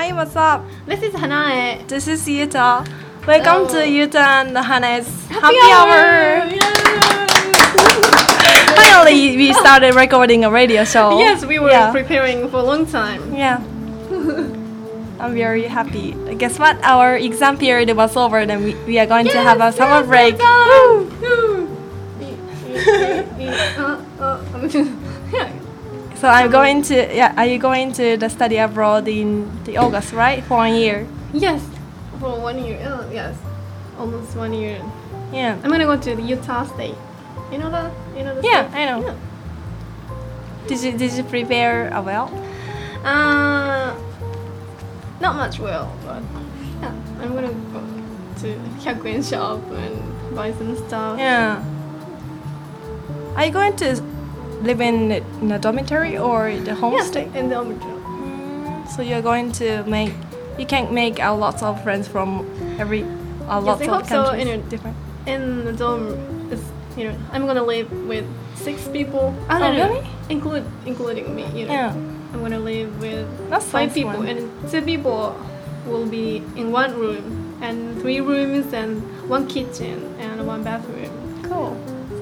Hi, what's up? This is Hanae. This is Yuta. Welcome to Yuta and Hanae's Happy Hour. Finally, we started recording a radio show. Yes, we were preparing for a long time. Yeah. I'm very happy. Guess what? Our exam period was over, then we are going to have a summer break. So I'm going to, are you going to the study abroad in the August, right? For 1 year? Yes, for 1 year. Oh, yes, almost 1 year. Yeah. I'm gonna go to the Utah State. You know that? Yeah, state? I know. Yeah. Did you prepare well? Not much well, but yeah, I'm gonna go to 100yen shop and buy some stuff. Yeah. Are you going to live in a dormitory or the homestay? Yeah, in the dormitory. So you're going to you can make a lot of friends from lots I of hope so. countries. Different. In the dorm, I'm gonna live with 6 people. Really? Including me. Yeah. I'm gonna live with That 5 sounds people, fun. and 2 people will be in 1 room, and 3 rooms, and 1 kitchen, and 1 bathroom. Cool.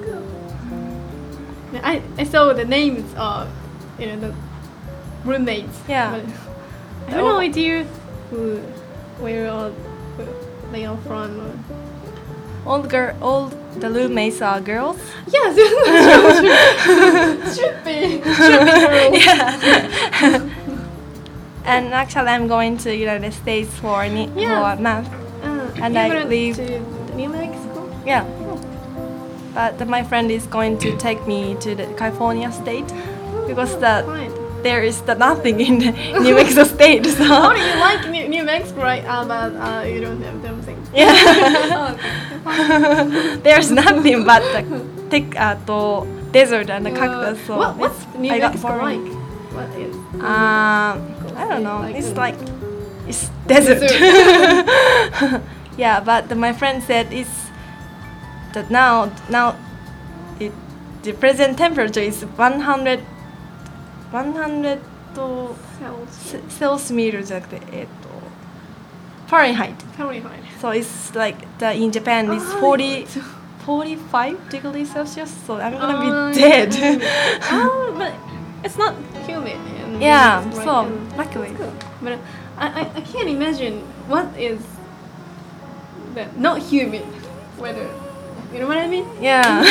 I saw the names of the roommates. Yeah. But I have no idea where they are from. All the roommates are girls? Yes, should be girls. Yeah. And actually, I'm going to United States for a month. And I live to New Mexico. Yeah. But my friend is going to take me to the California state because there is nothing in the New Mexico state. So. How do you like New Mexico, right? But you don't have them things. Yeah. There's nothing but the desert and the cactus. So what's New Mexico like? What is? I don't know. It's desert. Yeah, but my friend said that now the present temperature is 100 と Celsius じゃなくてFahrenheit. So it's like in Japan it's 45 degrees Celsius. So I'm gonna be dead. But it's not humid. Yeah. Right, So luckily. Cool. But I can't imagine what is the not humid weather. You know what I mean? Yeah.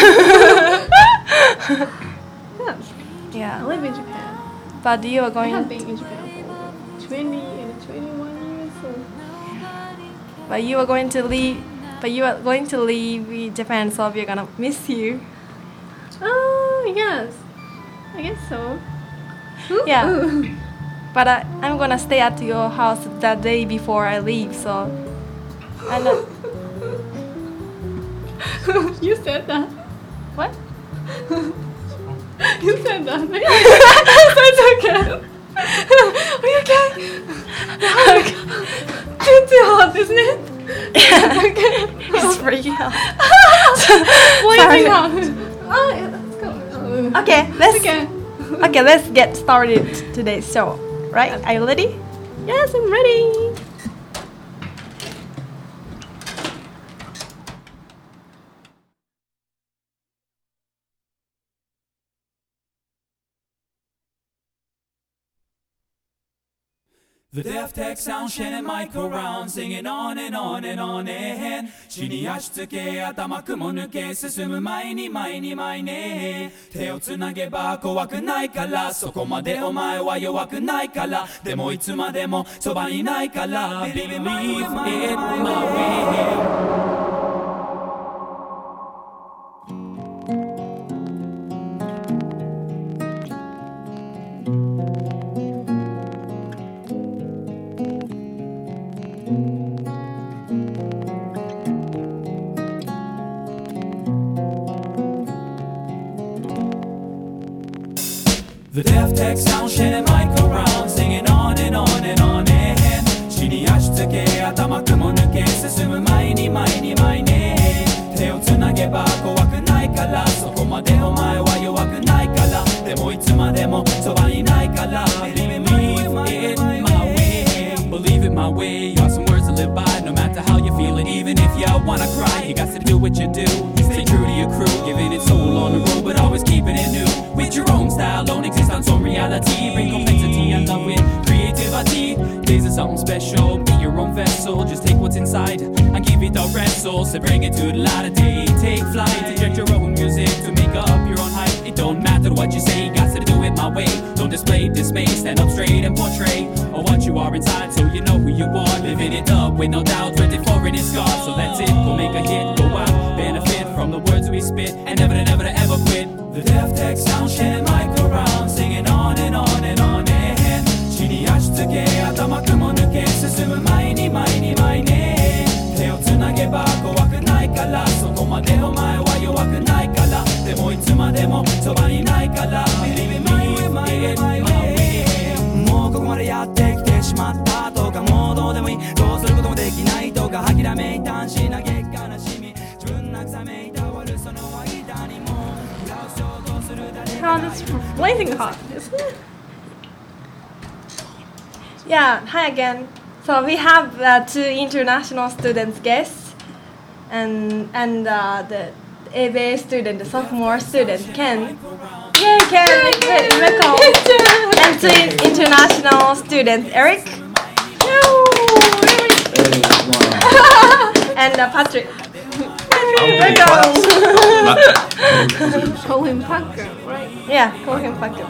Yeah. Yeah. I live in Japan. But you are I going. have been in Japan for 20 and 21 years. So. But you are going to leave. But you are going to leave Japan, so we're gonna miss you. Oh yes, I guess so. Yeah. Ooh. But I'm gonna stay at your house that day before I leave. So. And You said that. what? You said that. So it's okay. Are you okay? It's too hot, isn't it? Okay. It's freaking out. Blazing hot. Oh, yeah, let's go. Okay, let's get started today's show. Right? Are you ready? Yes, I'm ready. The Deaf Tech Sound Shannon mic around singing on and on and on and 地に足つけ頭雲抜け進む前に前に前に手をつなげば怖くないからそこまでお前は弱くないからでもいつまでもそばにいないから Believe it my way The Deaf Tech Sound Shannon mic around singing on and on and on and 地に足つけ頭雲抜け進む前に前に wanna cry, you got to do what you do. Stay true to your crew, giving it soul on the road, but always keeping it new. With your own style, own existence, own reality. Bring complexity and love with creativity. Days are something special, be your own vessel. Just take what's inside and give it a wrestle. So bring it to the light of day. Take flight, inject your own music to make up your own hype. It don't matter what you say, got to do it my way. Don't display dismay, stand up straight and portray what you are inside, so you know who you are. Living it up with no doubt, 24 in his scars. So that's it, go make a hit, go out, benefit from the words we spit, and never to never to ever quit. The Deaf Tech Sound, shining mic around, singing on and on and on and 地に足つけ、頭雲抜け、進む前に前に前に手をつなげば怖くないから、そこまでお前は弱くないから、でもいつまでもそばにないから、Believe in my way, my way, my way。もうここまでやってきてしまったとか、もうどうでもいい、どうすることもできないとか、諦めいたんし嘆き悲しみ、自分慰めいたわるその間にも Oh, that's blazing hot, isn't it? Yeah, hi again. So we have 2 international students guests and the ABA student, the sophomore student, Ken. Yay, Ken! Welcome. And 2 international students, Eric. And Patrick. Call him Packer, right? Yeah, call him Paku.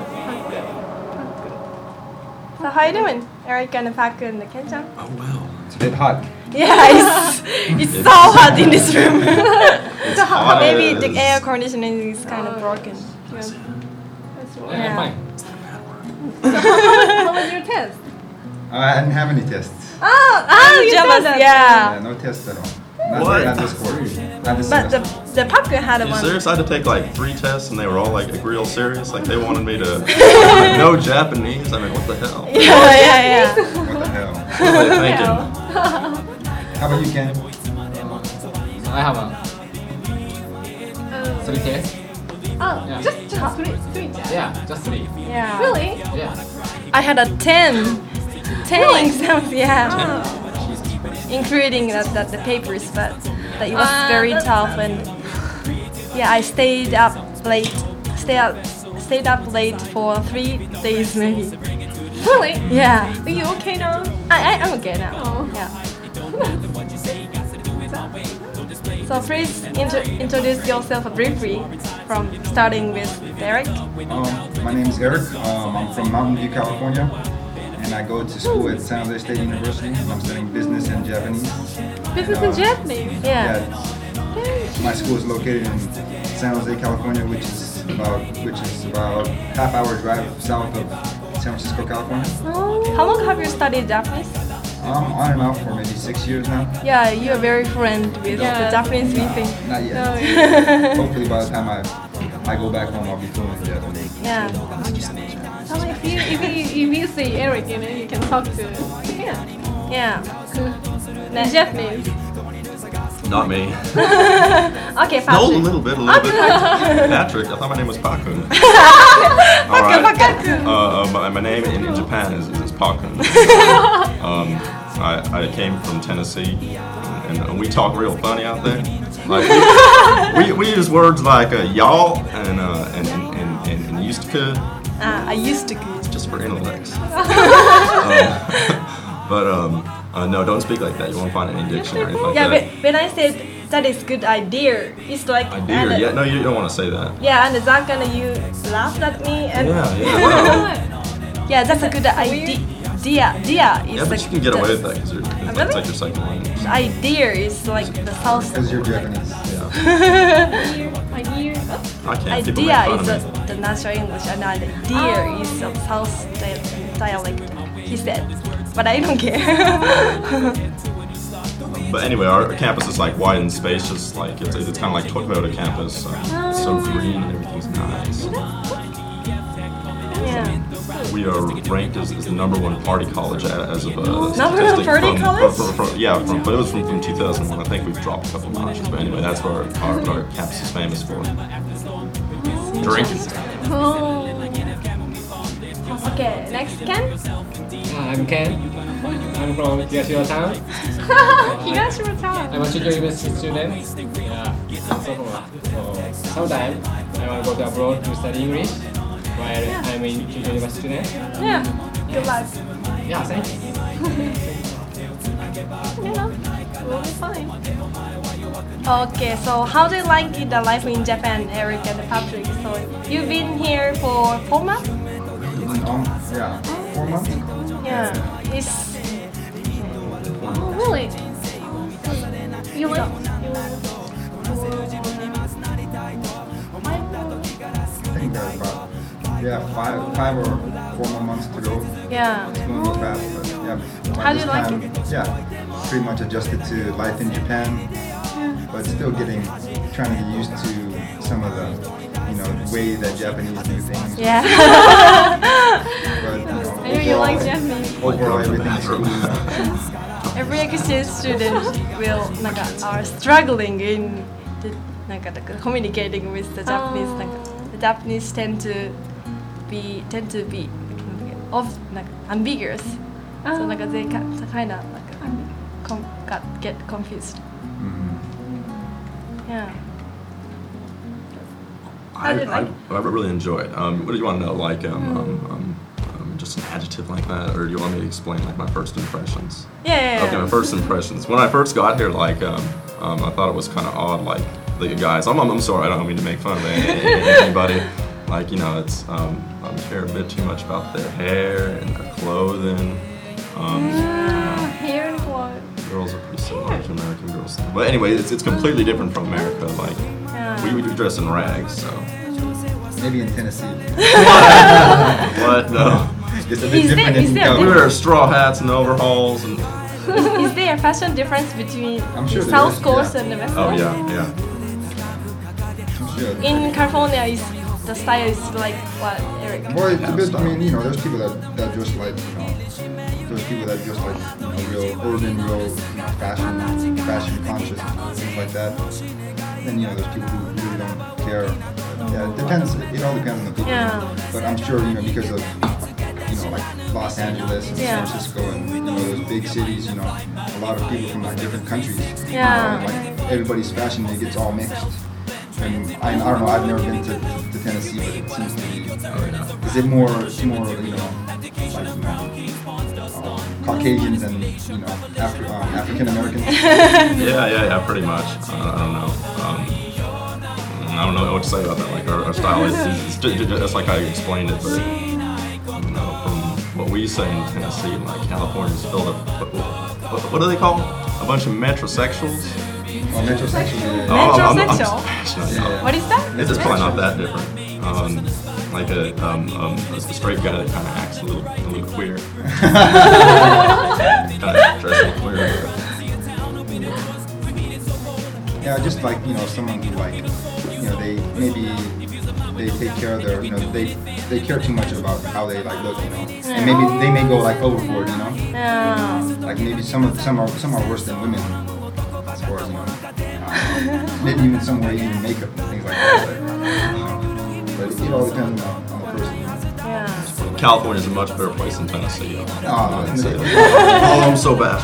So how you doing, Eric and Paku and Ken-chan? Oh well. It's a bit hot. Yeah, it's so hot in this room. It's hot. Maybe the air conditioning is kind of broken. That's right. Yeah. Fine. So how was your test? I didn't have any tests. You jealous, said that. yeah. No tests at all. What? Not this course. Not this But semester. the Paku had You one. serious? I had to take like 3 tests and they were all like real serious. Like they wanted me to know Japanese. I mean, what the hell? Yeah. What the hell? What were they thinking? How about you, Ken? I have 3 tests. Oh, Yeah. just three tests. Yeah, just 3. Yeah. Really? Yeah. I had a 10 exams, yeah. Including the papers, but it was very tough, and yeah, I stayed up late for 3 days maybe. Really? Yeah. Are you okay now? I'm okay now. Oh. Yeah. So please introduce yourself briefly, from starting with Derek. My name is Eric. I'm from Mountain View, California. And I go to school at San Jose State University. I'm studying business and Japanese. Business in Japanese? Yeah. My school is located in San Jose, California, which is about half-hour drive south of San Francisco, California. How long have you studied Japanese? On and off for maybe 6 years now. Yeah, you are very fluent with the Japanese we think. Not yet. No, yeah. Hopefully by the time I go back home, I'll be fluent in Japanese. Yeah. So if you see Eric, you can talk to him. Yeah. In Japanese. Not me. Okay, No, Patrick. a little bit. Patrick. I thought my name was Pakun. All right. My name in Japan is Pakun. I came from Tennessee, and we talk real funny out there. Like we use words like y'all and used to could. I used to could. Just for intellects. No, don't speak like that. You won't find any dictionary or anything like Yeah, that. but when I said that is good idea, it's like Idea. Yeah, no, you don't want to say that. Yeah, and Zakana, you laughed at me, and Yeah. yeah, that's a good idea. Dia is Yeah, but like you can get away with that because Really? it's like your second language. the idea is like the south. Because you're Japanese. Yeah. Idea. I can't. People Idea make is fun of me. the natural English, and idea is a south dialect. He said, but I don't care. But anyway, our campus is like wide and spacious. Like it's kind of like Toyota campus. It's so green and everything's nice. Yeah. We are ranked as the #1 party college as of a #1 statistic party college? but it was from 2001. I think we've dropped a couple notches. But anyway, that's what our campus is famous for. Drinking. Oh. Okay, next Ken. I'm Ken. I'm from Higashiro Town. Higashiro Town. I'm a Chijo University student. Yeah. So sometime I want to go to abroad to study English while I'm in Chijo University student. Yeah. Good luck. Yeah, thanks. You know, we'll be fine. Okay, so how do you like the life in Japan, Eric and Patrick? So you've been here for 4 months? Yeah, 4 months. Yeah. It's Oh, really? You like? I think there's about 5 or 4 more months to go. yeah. It's going real fast, but yeah. by How do this you like time, it? Yeah, pretty much adjusted to life in Japan, but still trying to get used to some of the, way that Japanese do things. Yeah. But I know you like Japanese. overall everything's Bathroom. cool. Every exchange student will are struggling in the, communicating with the Japanese. The Japanese tend to be ambiguous. So they kind of get confused. Mhm. Yeah. I really enjoy it. What do you want to know? Like, just an adjective like that, or do you want me to explain like my first impressions? Yeah. Okay, my first impressions. When I first got here, like, I thought it was kind of odd. Like, the guys. I'm sorry. I don't mean to make fun of anybody. Like, it's I care a bit too much about their hair and their clothing. Hair and clothes. Girls are pretty similar to American girls. But anyway, it's completely different from America. Like, we dress in rags, so. Maybe in Tennessee. What? No. It's a bit different is in there- We California. wear straw hats and overalls and. Is there a fashion difference between I'm sure the there South is, Coast yeah. and the West Oh Coast? yeah. I'm sure. In California, the style is like what, Eric? Well, it's a bit. I mean, there's people that just like, there's people that just like, real urban, real, fashion conscious, things like that. Then there's people who really don't care. Yeah, it depends. It all depends on the people. Yeah. But I'm sure, because of, like Los Angeles and Yeah. San Francisco and those big cities, a lot of people from like different countries. Yeah. Like everybody's fashion, it gets all mixed. And I don't know. I've never been to Tennessee, but it seems to be. Is it more, Caucasians and African Americans? Yeah, pretty much. I don't know. I don't know what to say about that. Like our style is just like I explained it, but from what we say in Tennessee, like California's filled up. What do they call them? A bunch of metrosexuals. Oh, metrosexual. Yeah. Metrosexual? Yeah. What is that? It's probably not that different. Like a straight guy that kind of acts a little queer. Kind of dressing queer. Yeah, just like someone who like they take care of their they care too much about how they like look, and maybe they may go like overboard, Yeah. like maybe some are worse than women as far as maybe even some wear even makeup and things like that, but it all depends on the person. Yeah. California's a much better place than Tennessee. Oh, I'd say. Oh, I'm so bad.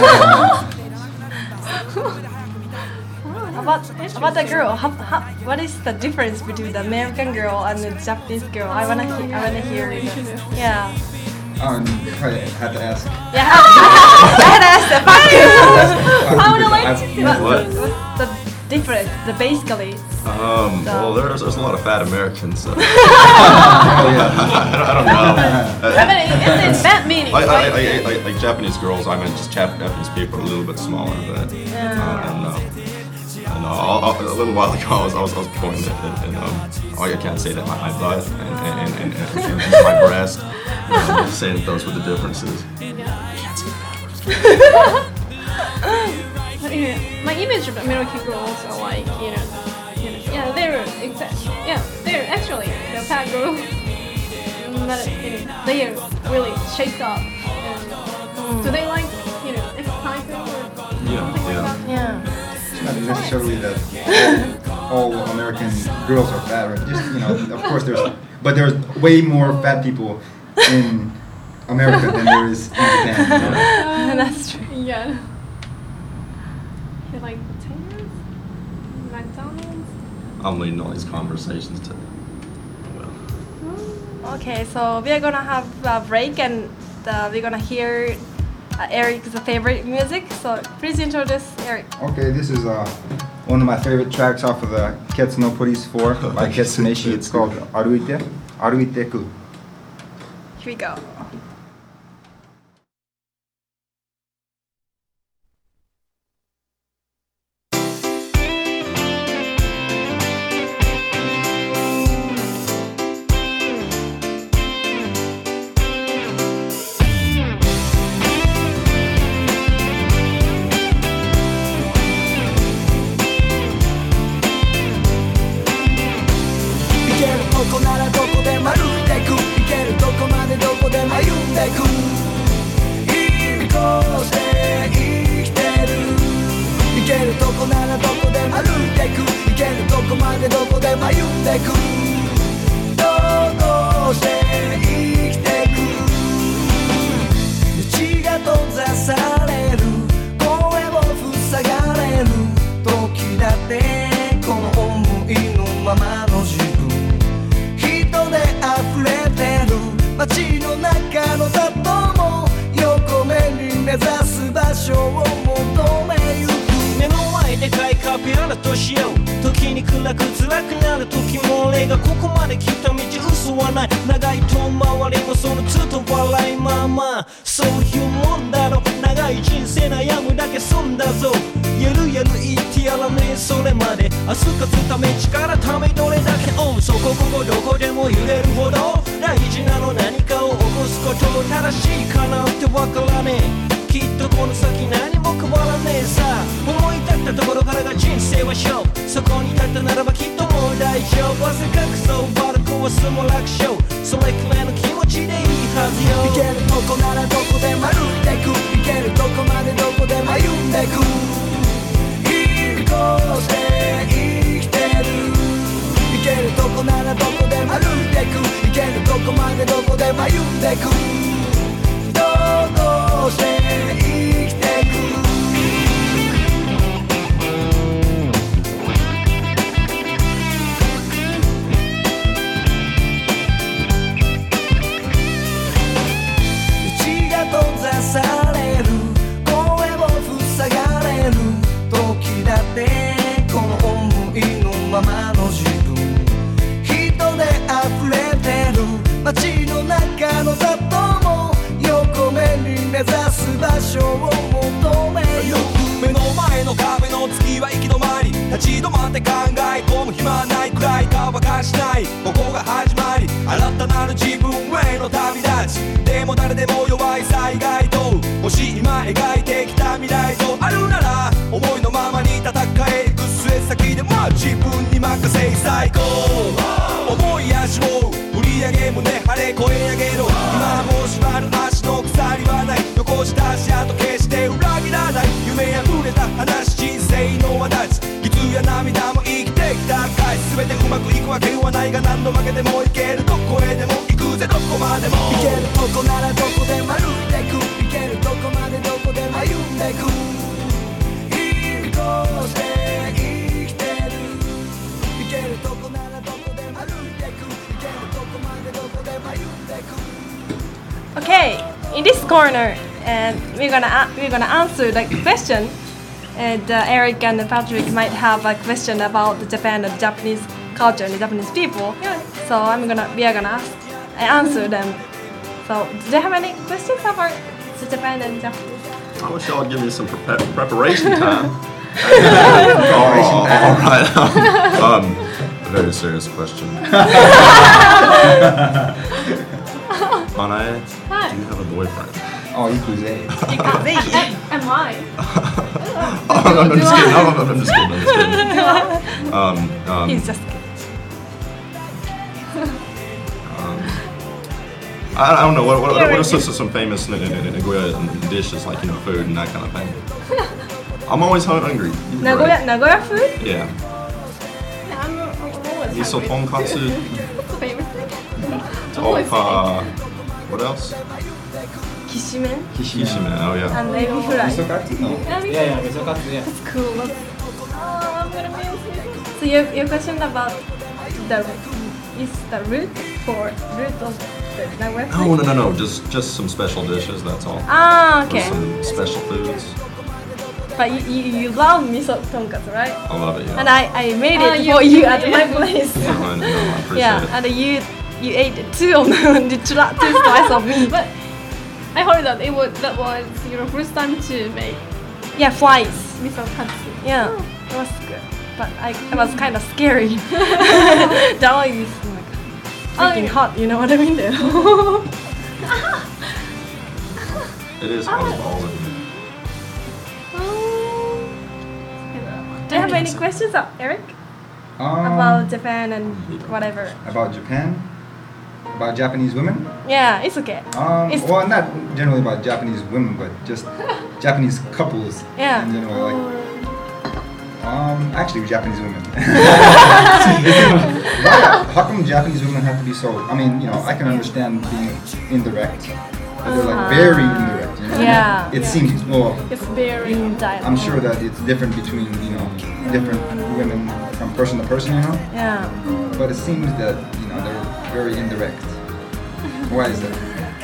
About the girl, what is the difference between the American girl and the Japanese girl? I wanna hear it. Yeah. Probably had to ask. Yeah. I had asked about you. I would like to see What? what's the difference, basically. Well, there's a lot of fat Americans. So. Oh, yeah. I don't know. I mean, it's that meaning. Like Japanese girls, I meant just Japanese people are a little bit smaller, but I don't know. A little while ago, I was pointing at I can't say that my butt and my breast. I'm just saying that those were the differences. My image of American girls are like, they're actually the fat girls. They are really shaped up. And do they like, exercising or something like that? Yeah. It's not necessarily that all American girls are fat, or just of course there's way more fat people in America than there is in Japan. That's true. Yeah. You like potatoes? McDonald's? I'm leading all these conversations to. Okay, so we are gonna have a break and we're gonna hear Eric's favorite music. So please introduce Eric. Okay, this is one of my favorite tracks off of the Ketsu no Police 4 by Ketsuneshi. It's called Aruiteku. Here we go. we're gonna answer the question, and Eric and Patrick might have a question about the Japan and Japanese culture and the Japanese people. Yeah. So we are gonna answer them. So do you have any questions about the Japan and Japanese? I wish y'all would give me some preparation time. All right. A very serious question. Hanae, do you have a boyfriend? Oh, Ikuze. Am I? I'm just kidding. He's just kidding. I don't know. What are some famous Nagoya dishes, like, food and that kind of thing? I'm always hungry. Nagoya food? Yeah. I'm always Miso hungry. tonkatsu. What's the favorite thing? Toka. What else? Kishimen Kishimen. Oh yeah. and ebi fry. Misokatsu? No. Yeah, miso katsu, yeah. Cool. Oh, I'm gonna miss it. So your question about the is the root of the Nagoya food? No. Just some special dishes. That's all. Ah, Or okay. some special foods. But you love miso tonkatsu, right? I love it. Yeah. And I made it you- for you yeah, at yeah. my place. I appreciate Yeah, it. and you ate two of them, two slices of meat. But I heard that that was your first time to make Yeah, flies. miso katsu. Yeah, it was good. But it was kind of scary. That one is like freaking yeah. hot, you know what I mean? There. It is hot as balls. Isn't it? Do you have any questions, Eric, about Japan and whatever? About Japan? About Japanese women? Yeah, it's okay. It's- Well, not generally about Japanese women, but just Japanese couples Yeah. in general. Like, actually, Japanese women. How come Japanese women have to be so? I mean, I can understand being indirect, but they're like very indirect. You know? Yeah. It seems well. It's very. In dialogue. I'm sure that it's different between different women from person to person. Yeah. But it seems that they're very indirect. Why is that?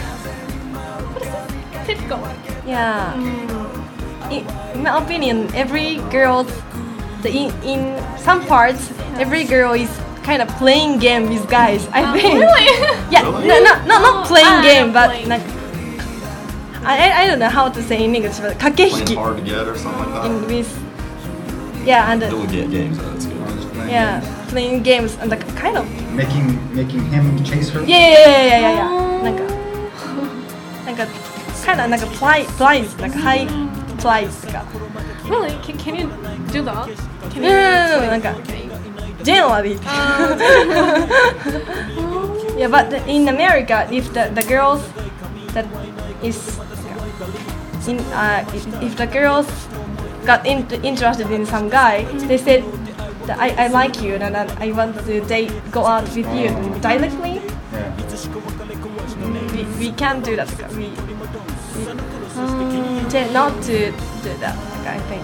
Typical. Yeah. In my opinion, every girl, in some parts, every girl is kind of playing game with guys. I think. Really? Yeah. Really? Not playing game, but playing. like, I don't know how to say in English, but Playing kakehiki hard to get or something like in that. with. Yeah, and Little games. That's good. Just playing yeah, playing games and like kind of. making him chase her. Yeah. なんかkind of なんか price なんか high price とか。 Really? Can you do that? Can No, なんか generally. Yeah, but in America, if the girls that is if the girls got interested in some guy, they said that I like you and I want to go out with you directly. Yeah. We can't do that. We tend not to do that. I think.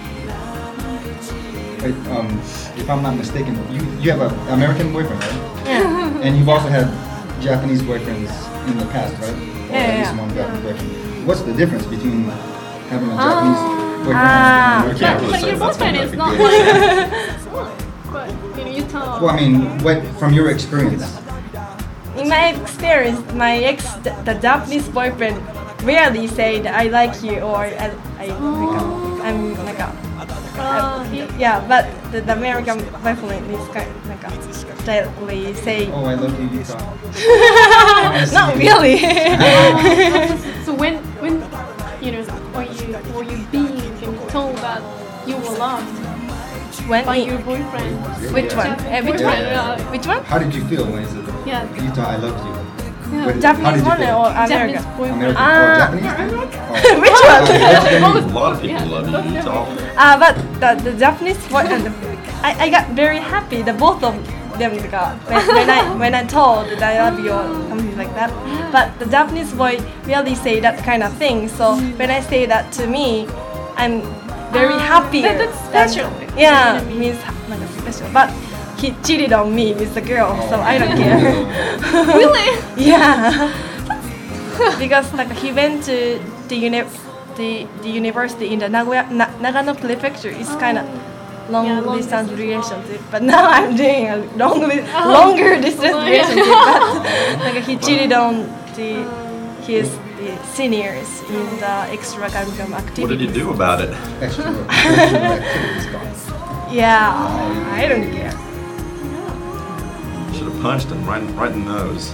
Wait, if I'm not mistaken, you have an American boyfriend, right? Yeah. And you've also had Japanese boyfriends in the past, right? Or Yeah, at least yeah. one Japanese boyfriend. What's the difference between having a Japanese boyfriend Ah. and an Can't American? really But say your that's boyfriend gonna is be not good. But can you tell? Well, I mean, from your experience, In my experience, my the Japanese boyfriend rarely say that I like you or I'm like a. Yeah, but the American boyfriend is kind of like a directly say. oh, I love you, Yuta. Not really. So when or you being told that you were loved When by your boyfriend? which one? Which one? Yeah. Which one? How did you feel when he said, Yeah. Yuta, I love you? Yeah. How Japanese did you one feel? or Japanese American? boyfriend. American? Ah. Oh, Japanese? Oh. Which one? Japanese. A lot of people love you. You talk. But the Japanese boy, I got very happy. The both of them got when I told that I love you or something like that. But the Japanese boy really say that kind of thing. So when I say that to me, I'm very happy. That's special. Yeah, means like special. But he cheated on me with the girl, so I don't care. Really? Yeah, because like he went to the university in the Nagano prefecture. It's kind of long long distance relationship. But now I'm doing a longer distance Oh, yeah. relationship. But like he cheated on his seniors in the extracurricular activities. What did you do about it? Extra activities gone. Yeah, I don't care. Should have punched him right in the nose.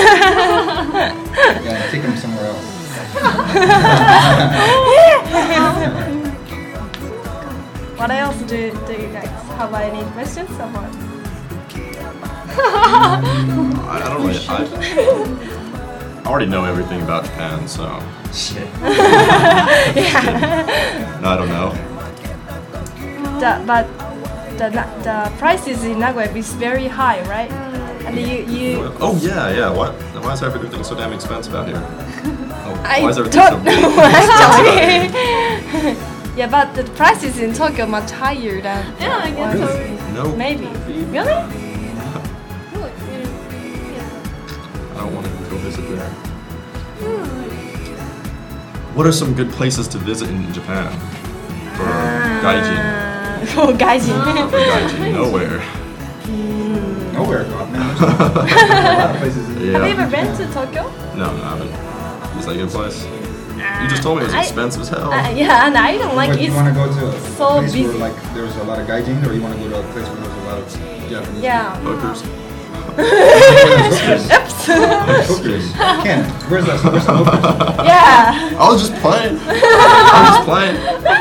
Yeah, take him somewhere else. What else do you guys have any questions about? I don't really. I already know everything about Japan, so. No, I don't know. But the prices in Nagoya is very high, right? And you Oh yeah. Why is everything so damn expensive out here? Oh, I why is everything don't so know actually. Yeah, but the prices in Tokyo much higher than Yeah, I guess so. No. maybe. Really? Look, I don't want to go visit there. What are some good places to visit in Japan? For gaijin. For gaijin. For gaijin, nowhere. Nowhere, God, man. There's a lot of places. In Yeah. Have you ever been to Tokyo? No, I haven't. Is that a good place? You just told me it was expensive as hell. Yeah, and I don't like But it. you want to go to a so place busy. where like there's a lot of gaijin, or you want to go to a place where there's a lot of Japanese? Yeah. Hookers. Hookers. Hookers. Ken, where's the hookers? Yeah. I was just playing. I was just playing.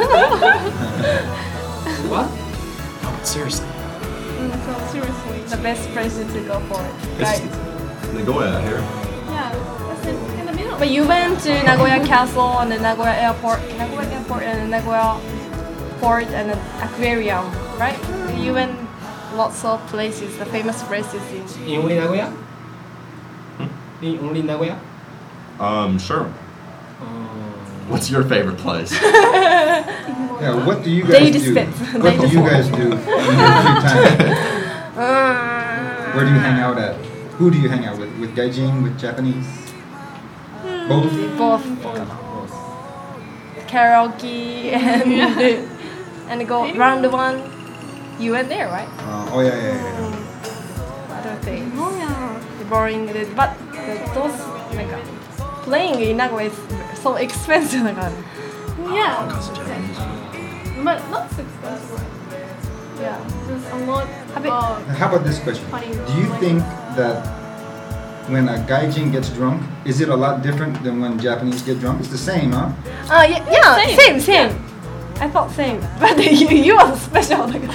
What? No, seriously. So seriously. The best place to go for it. It's Right. Nagoya here. Yeah, that's in the middle. But you went to Nagoya Castle and the Nagoya Airport, and the Nagoya Port and the aquarium, right? You went lots of places, the famous places in. In only Nagoya? In only Nagoya? Sure. What's your favorite place? Yeah, what do you They guys do? dispense. What They do you guys do in your free time? Where do you hang out at? Who do you hang out with? With gaijin, with Japanese? Both? Both karaoke and go round the one. You went there, right? Oh yeah. Other things. Oh yeah. Boring, but those like playing in Nagoya is so expensive. Like, Yeah. But not so expensive. yeah. There's a lot Have it- of How about this question? funny. Do you think that when a gaijin gets drunk, is it a lot different than when Japanese get drunk? It's the same, huh? Yeah, same. I thought same, but you are special. Like,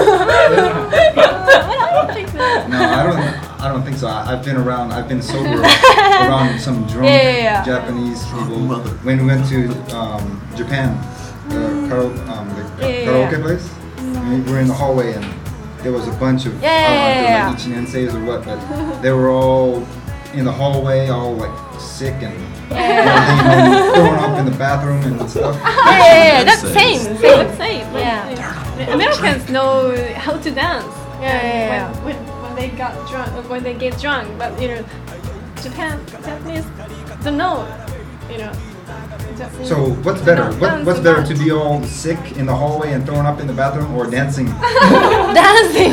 I don't think so. No, I don't think so. I've been around. I've been sober around some drunk Yeah. Japanese people. mother. When we went to Japan, the karaoke place, we were in the hallway and there was a bunch of I don't know if they were like ichinenseis or what, but they were all in the hallway, all like sick and throwing up in the bathroom and stuff. yeah, that's same. That's same. Yeah. The Americans know how to dance. Yeah. When they got drunk, when they get drunk, but Japanese don't know. Japanese So what's better? don't What's dance better, much. to be all sick in the hallway and throwing up in the bathroom, or dancing? Dancing.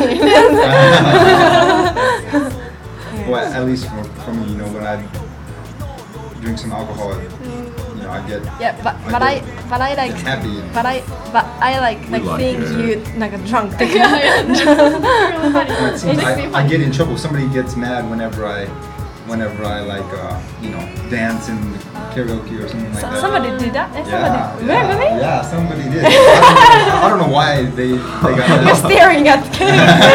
Well, at least for me, when I drink some alcohol, I get Yeah, but I like happy. but I like like seeing it. you like a drunk. Really funny. It seems It makes me I funny. get in trouble. Somebody gets mad whenever I like dance in karaoke or something like that. Somebody did that. Somebody. Yeah, Really? yeah, somebody did. I don't know why they got You're mad. staring at the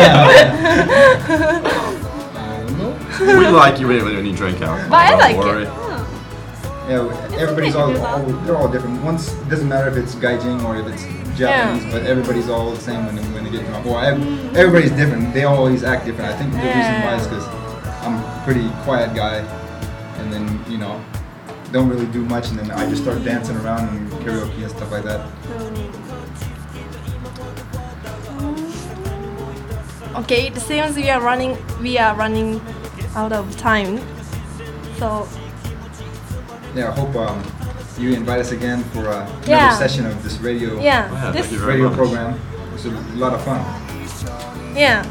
We like you when you drink out. But I Don't like worry. Yeah, everybody's all they're all different. Once it doesn't matter if it's gaijin or if it's Japanese, but everybody's all the same when they get drunk. Well, everybody's different. They always act different. I think the reason why is because I'm a pretty quiet guy, and then don't really do much, and then I just start dancing around and karaoke and stuff like that. Okay, it seems we are running out of time. So Yeah, I hope you invite us again for another Yeah. session of this radio yeah, Yeah, this thank you very radio much. program. It's a lot of fun. yeah.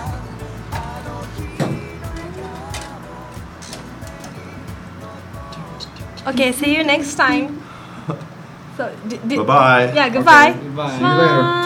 Okay, see you next time. So Bye bye. yeah, goodbye. Goodbye. See you later.